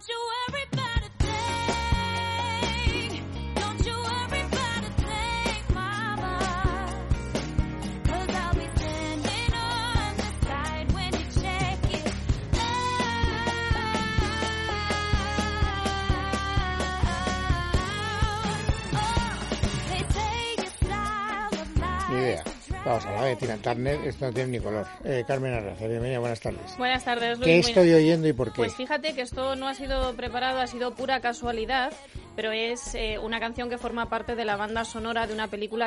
Vamos a hablar de Tina Turner, esto no tiene ni color. Carmen Arraza, bienvenida, buenas tardes. Buenas tardes, Luis. ¿Qué estoy oyendo y por qué? Pues fíjate que esto no ha sido preparado, ha sido pura casualidad, pero es una canción que forma parte de la banda sonora de una película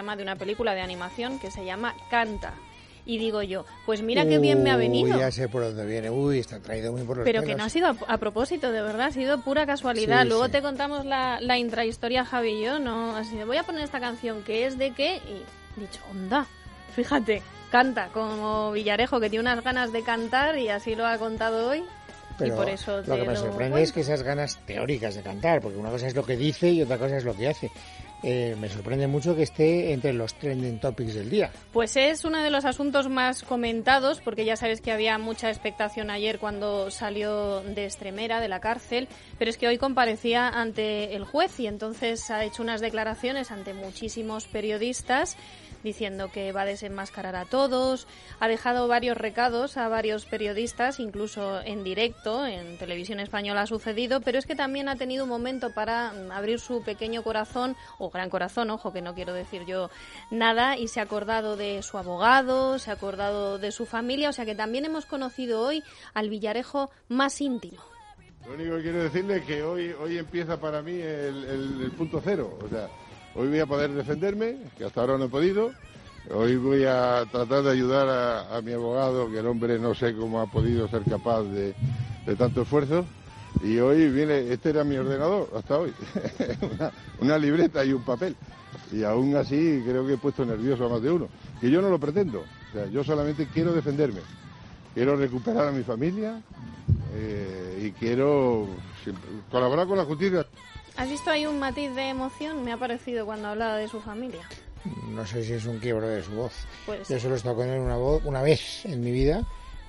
de animación que se llama Canta. Y digo yo, pues mira qué bien me ha venido. Ya sé por dónde viene. Está traído muy por los Pero pelos. que no ha sido a propósito, de verdad, ha sido pura casualidad. Sí, Luego sí. te contamos la intrahistoria, Javi y yo, ¿no? Así de, voy a poner esta canción, ¿qué es de qué? Y he dicho, onda, fíjate, canta como Villarejo, que tiene unas ganas de cantar y así lo ha contado hoy. Pero y por eso lo que me sorprende es que esas ganas teóricas de cantar, porque una cosa es lo que dice y otra cosa es lo que hace. Me sorprende mucho que esté entre los trending topics del día. Pues es uno de los asuntos más comentados, porque ya sabes que había mucha expectación ayer cuando salió de Extremera, de la cárcel, pero es que hoy comparecía ante el juez y entonces ha hecho unas declaraciones ante muchísimos periodistas diciendo que va a desenmascarar a todos, ha dejado varios recados a varios periodistas, incluso en directo, en Televisión Española ha sucedido, pero es que también ha tenido un momento para abrir su pequeño corazón, o gran corazón, ojo, que no quiero decir yo nada, y se ha acordado de su abogado, se ha acordado de su familia, o sea que también hemos conocido hoy al Villarejo más íntimo. Lo único que quiero decirle es que hoy empieza para mí el punto cero, o sea, hoy voy a poder defenderme, que hasta ahora no he podido. Hoy voy a tratar de ayudar a mi abogado, que el hombre no sé cómo ha podido ser capaz de tanto esfuerzo. Y hoy viene, este era mi ordenador hasta hoy, una libreta y un papel. Y aún así creo que he puesto nervioso a más de uno. Que yo no lo pretendo, o sea, yo solamente quiero defenderme. Quiero recuperar a mi familia y quiero colaborar con la justicia. ¿Has visto ahí un matiz de emoción? Me ha parecido cuando hablaba de su familia. No sé si es un quiebro de su voz. Pues yo solo he estado con él una vez en mi vida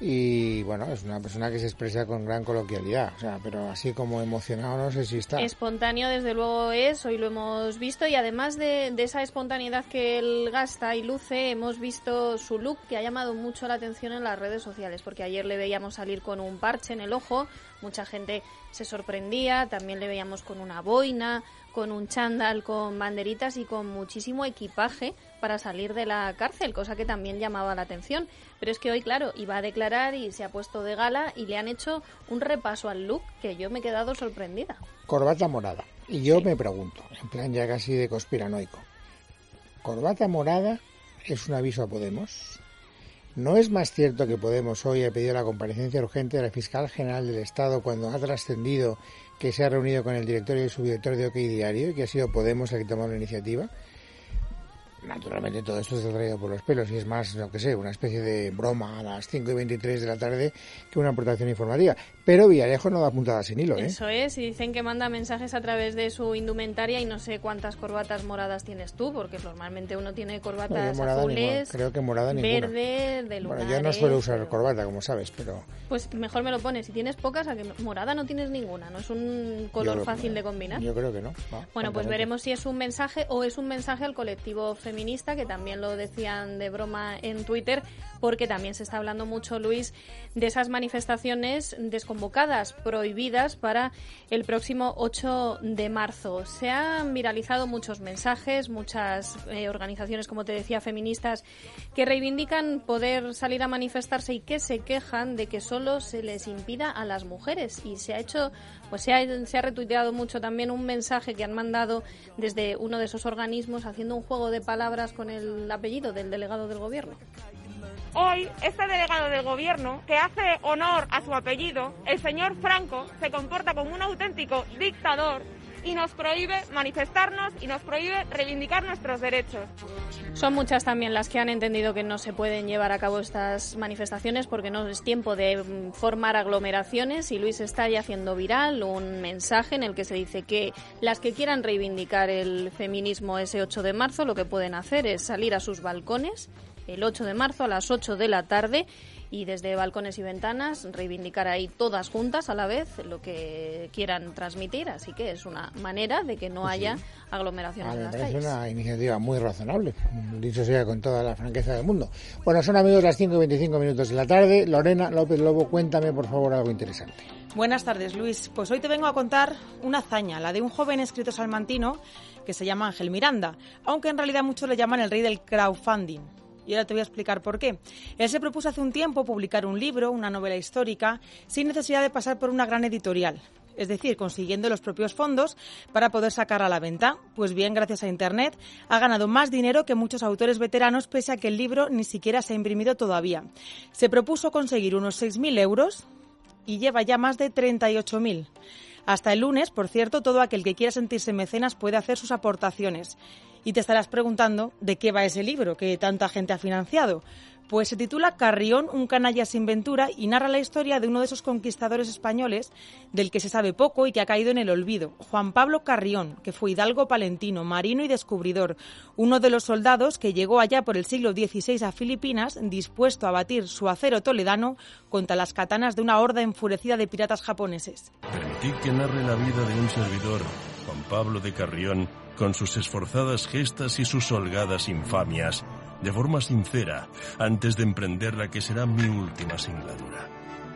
y bueno, es una persona que se expresa con gran coloquialidad, o sea, pero así como emocionado no sé si está. Espontáneo desde luego es, hoy lo hemos visto y además de esa espontaneidad que él gasta y luce, hemos visto su look que ha llamado mucho la atención en las redes sociales, porque ayer le veíamos salir con un parche en el ojo, mucha gente se sorprendía, también le veíamos con una boina, con un chándal, con banderitas y con muchísimo equipaje para salir de la cárcel, cosa que también llamaba la atención. Pero es que hoy, claro, iba a declarar y se ha puesto de gala y le han hecho un repaso al look que yo me he quedado sorprendida. Corbata morada. Y yo me pregunto, en plan ya casi de conspiranoico, ¿corbata morada es un aviso a Podemos? ¿No es más cierto que Podemos hoy ha pedido la comparecencia urgente de la Fiscal General del Estado cuando ha trascendido que se ha reunido con el director y el subdirector de OK Diario y que ha sido Podemos el que ha tomado la iniciativa? Naturalmente todo esto se ha traído por los pelos y es más, no que sé, una especie de broma a las 5:23 de la tarde que una aportación informativa. Pero Villarejo no da puntada sin hilo, ¿eh? Eso es, y dicen que manda mensajes a través de su indumentaria y no sé cuántas corbatas moradas tienes tú, porque normalmente uno tiene corbatas azules, creo que morada ninguna. Verde, de lunares. Bueno, yo no suelo usar corbata, como sabes, pero... Pues mejor me lo pones, si tienes pocas, a que morada no tienes ninguna, no es un color fácil de combinar. Yo creo que no. Bueno, pues veremos si es un mensaje o es un mensaje al colectivo feminista, que también lo decían de broma en Twitter, porque también se está hablando mucho, Luis, de esas manifestaciones desconvocadas, prohibidas para el próximo 8 de marzo. Se han viralizado muchos mensajes, muchas organizaciones, como te decía, feministas, que reivindican poder salir a manifestarse y que se quejan de que solo se les impida a las mujeres. Y se ha hecho, pues se ha retuiteado mucho también un mensaje que han mandado desde uno de esos organismos haciendo un juego de palabras con el apellido del delegado del gobierno. Hoy, este delegado del gobierno, que hace honor a su apellido, el señor Franco, se comporta como un auténtico dictador y nos prohíbe manifestarnos y nos prohíbe reivindicar nuestros derechos. Son muchas también las que han entendido que no se pueden llevar a cabo estas manifestaciones porque no es tiempo de formar aglomeraciones, y Luis está ya haciendo viral un mensaje en el que se dice que las que quieran reivindicar el feminismo ese 8 de marzo lo que pueden hacer es salir a sus balcones el 8 de marzo a las 8 de la tarde y desde Balcones y Ventanas reivindicar ahí todas juntas a la vez lo que quieran transmitir, así que es una manera de que no haya aglomeraciones en las calles. Es una iniciativa muy razonable, dicho sea con toda la franqueza del mundo. Bueno, son amigos las 5:25 de la tarde. Lorena López Lobo, cuéntame por favor algo interesante. Buenas tardes, Luis. Pues hoy te vengo a contar una hazaña, la de un joven escritor salmantino que se llama Ángel Miranda, aunque en realidad muchos le llaman el rey del crowdfunding. Y ahora te voy a explicar por qué. Él se propuso hace un tiempo publicar un libro, una novela histórica, sin necesidad de pasar por una gran editorial. Es decir, consiguiendo los propios fondos para poder sacar a la venta. Pues bien, gracias a Internet, ha ganado más dinero que muchos autores veteranos, pese a que el libro ni siquiera se ha imprimido todavía. Se propuso conseguir unos 6.000 euros y lleva ya más de 38.000. Hasta el lunes, por cierto, todo aquel que quiera sentirse mecenas puede hacer sus aportaciones. Y te estarás preguntando de qué va ese libro que tanta gente ha financiado. Pues se titula Carrión, un canalla sin ventura, y narra la historia de uno de esos conquistadores españoles del que se sabe poco y que ha caído en el olvido, Juan Pablo Carrión, que fue hidalgo palentino, marino y descubridor, uno de los soldados que llegó allá por el siglo XVI a Filipinas dispuesto a batir su acero toledano contra las katanas de una horda enfurecida de piratas japoneses. Permitid que narre la vida de un servidor, Juan Pablo de Carrión, con sus esforzadas gestas y sus holgadas infamias, de forma sincera, antes de emprender la que será mi última singladura.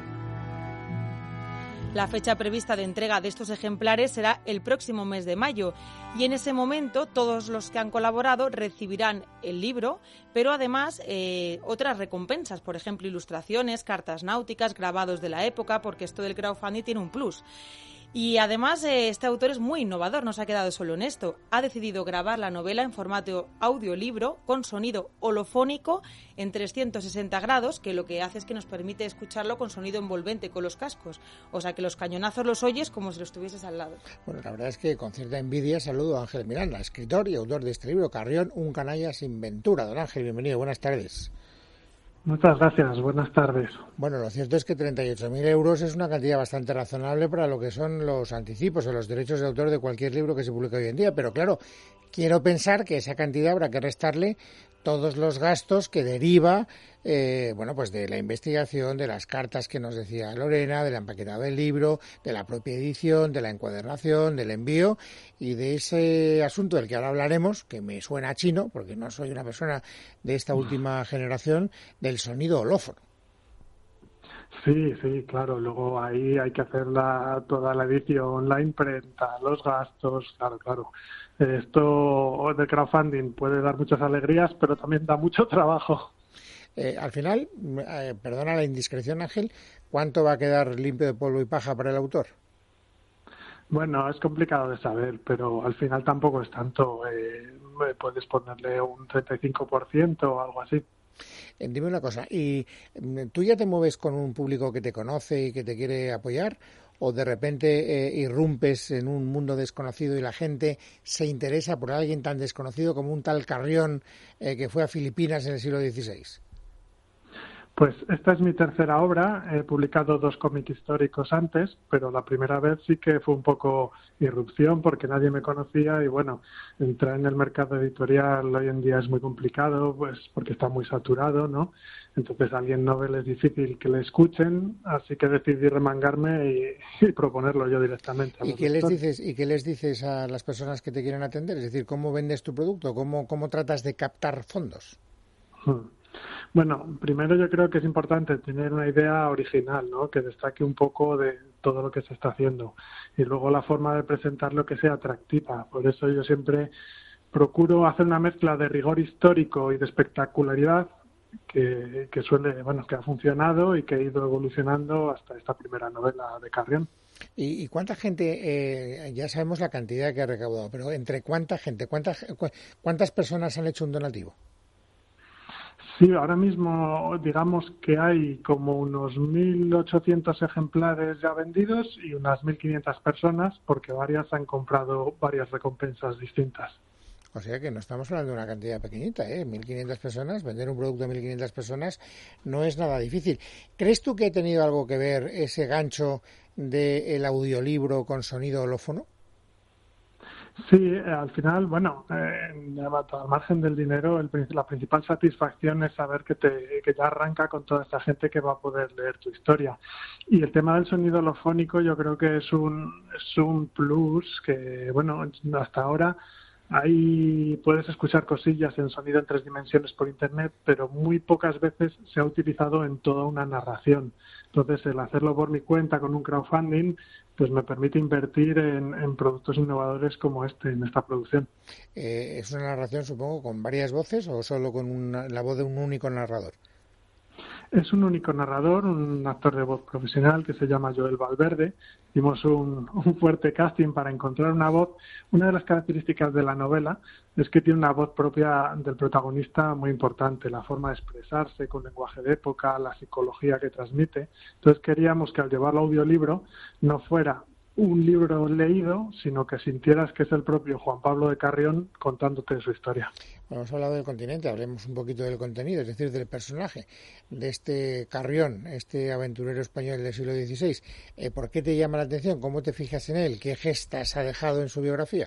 La fecha prevista de entrega de estos ejemplares será el próximo mes de mayo y en ese momento todos los que han colaborado recibirán el libro, pero además otras recompensas, por ejemplo, ilustraciones, cartas náuticas, grabados de la época, porque esto del crowdfunding tiene un plus. Y además este autor es muy innovador, no se ha quedado solo en esto. Ha decidido grabar la novela en formato audiolibro con sonido holofónico en 360 grados, que lo que hace es que nos permite escucharlo con sonido envolvente con los cascos. O sea que los cañonazos los oyes como si los tuvieses al lado. Bueno, la verdad es que con cierta envidia saludo a Ángel Miranda, escritor y autor de este libro, Carrión, un canalla sin ventura. Don Ángel, bienvenido, buenas tardes. Muchas gracias, buenas tardes. Bueno, lo cierto es que 38.000 euros es una cantidad bastante razonable para lo que son los anticipos o los derechos de autor de cualquier libro que se publique hoy en día, pero claro, quiero pensar que esa cantidad habrá que restarle todos los gastos que deriva pues de la investigación, de las cartas que nos decía Lorena, del empaquetado del libro, de la propia edición, de la encuadernación, del envío y de ese asunto del que ahora hablaremos, que me suena chino, porque no soy una persona de esta última generación, del sonido holófono. Sí, claro. Luego ahí hay que hacer toda la edición, la imprenta, los gastos, claro. Esto de crowdfunding puede dar muchas alegrías, pero también da mucho trabajo. Al final, perdona la indiscreción, Ángel, ¿cuánto va a quedar limpio de polvo y paja para el autor? Bueno, es complicado de saber, pero al final tampoco es tanto. Puedes ponerle un 35% o algo así. Dime una cosa, ¿y tú ya te mueves con un público que te conoce y que te quiere apoyar? ¿O de repente irrumpes en un mundo desconocido y la gente se interesa por alguien tan desconocido como un tal Carrión que fue a Filipinas en el siglo XVI? Pues esta es mi tercera obra. He publicado 2 cómics históricos antes, pero la primera vez sí que fue un poco irrupción porque nadie me conocía y bueno, entrar en el mercado editorial hoy en día es muy complicado, pues porque está muy saturado, ¿no? Entonces a alguien novel es difícil que le escuchen, así que decidí remangarme y proponerlo yo directamente. ¿Y qué les dices a las personas que te quieren atender? Es decir, ¿cómo vendes tu producto? ¿Cómo tratas de captar fondos? Bueno, primero yo creo que es importante tener una idea original, ¿no? Que destaque un poco de todo lo que se está haciendo. Y luego la forma de presentarlo que sea atractiva. Por eso yo siempre procuro hacer una mezcla de rigor histórico y de espectacularidad que ha funcionado y que ha ido evolucionando hasta esta primera novela de Carrión. ¿Y cuánta gente, ya sabemos la cantidad que ha recaudado, pero entre cuánta gente, cuántas personas han hecho un donativo? Sí, ahora mismo digamos que hay como unos 1.800 ejemplares ya vendidos y unas 1.500 personas, porque varias han comprado varias recompensas distintas. O sea que no estamos hablando de una cantidad pequeñita, 1.500 personas, vender un producto de 1.500 personas no es nada difícil. ¿Crees tú que ha tenido algo que ver ese gancho del audiolibro con sonido holófono? Sí, al final, bueno, al margen del dinero, la principal satisfacción es saber que ya arranca con toda esta gente que va a poder leer tu historia. Y el tema del sonido holofónico yo creo que es un plus que, bueno, hasta ahora puedes escuchar cosillas en sonido en 3 dimensiones por internet, pero muy pocas veces se ha utilizado en toda una narración. Entonces, el hacerlo por mi cuenta con un crowdfunding, pues me permite invertir en productos innovadores como en esta producción. ¿Es una narración, supongo, con varias voces o solo con la voz de un único narrador? Es un único narrador, un actor de voz profesional que se llama Joel Valverde. Hicimos un fuerte casting para encontrar una voz. Una de las características de la novela es que tiene una voz propia del protagonista muy importante, la forma de expresarse con lenguaje de época, la psicología que transmite. Entonces queríamos que al llevarlo a audiolibro no fuera un libro leído, sino que sintieras que es el propio Juan Pablo de Carrión contándote su historia. Bueno, hemos hablado del continente, hablemos un poquito del contenido, es decir, del personaje, de este Carrión, este aventurero español del siglo XVI. ¿Por qué te llama la atención? ¿Cómo te fijas en él? ¿Qué gestas ha dejado en su biografía?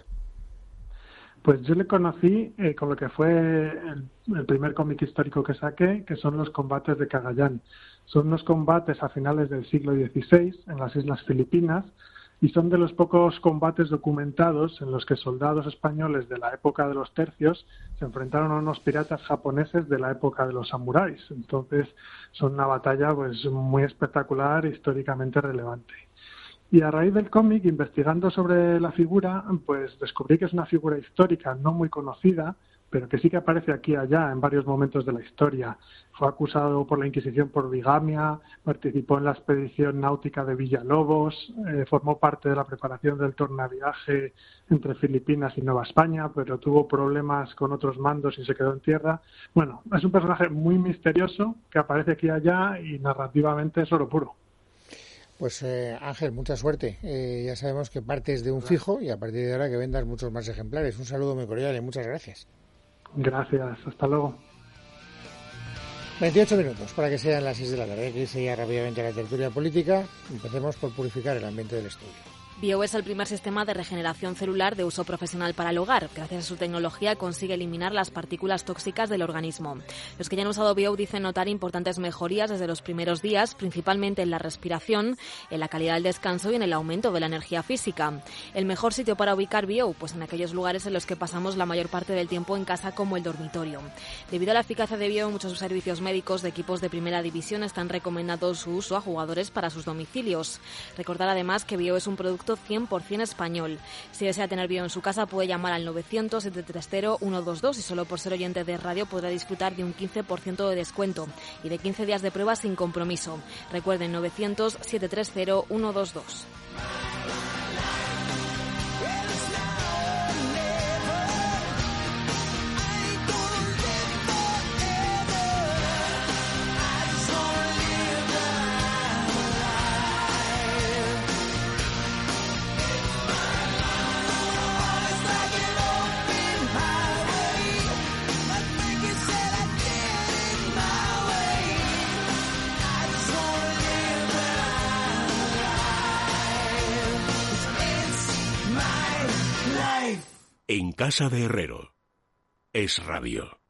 Pues yo le conocí con lo que fue el primer cómic histórico que saqué, que son los combates de Cagayán. Son unos combates a finales del siglo XVI en las Islas Filipinas, y son de los pocos combates documentados en los que soldados españoles de la época de los tercios se enfrentaron a unos piratas japoneses de la época de los samuráis. Entonces son una batalla pues muy espectacular, históricamente relevante. Y a raíz del cómic, investigando sobre la figura, pues descubrí que es una figura histórica no muy conocida, pero que sí que aparece aquí y allá en varios momentos de la historia. Fue acusado por la Inquisición por bigamia, participó en la expedición náutica de Villalobos, formó parte de la preparación del tornaviaje entre Filipinas y Nueva España, pero tuvo problemas con otros mandos y se quedó en tierra. Bueno, es un personaje muy misterioso que aparece aquí y allá y narrativamente es oro puro. Pues Ángel, mucha suerte. Ya sabemos que partes de un fijo y a partir de ahora que vendas muchos más ejemplares. Un saludo muy cordial y muchas gracias. Gracias, hasta luego. 28 minutos para que sean las 6 de la tarde. Aquí se ya rápidamente la tertulia política. Empecemos por purificar el ambiente del estudio. Bio es el primer sistema de regeneración celular de uso profesional para el hogar. Gracias a su tecnología consigue eliminar las partículas tóxicas del organismo. Los que ya han usado Bio dicen notar importantes mejorías desde los primeros días, principalmente en la respiración, en la calidad del descanso y en el aumento de la energía física. El mejor sitio para ubicar Bio, pues en aquellos lugares en los que pasamos la mayor parte del tiempo en casa, como el dormitorio. Debido a la eficacia de Bio, muchos servicios médicos de equipos de primera división están recomendando su uso a jugadores para sus domicilios. Recordar además que Bio es un producto 100% español. Si desea tener Bio en su casa puede llamar al 900-730-122 y solo por ser oyente de radio podrá disfrutar de un 15% de descuento y de 15 días de prueba sin compromiso. Recuerden 900-730-122. En casa de Herrero. Es radio.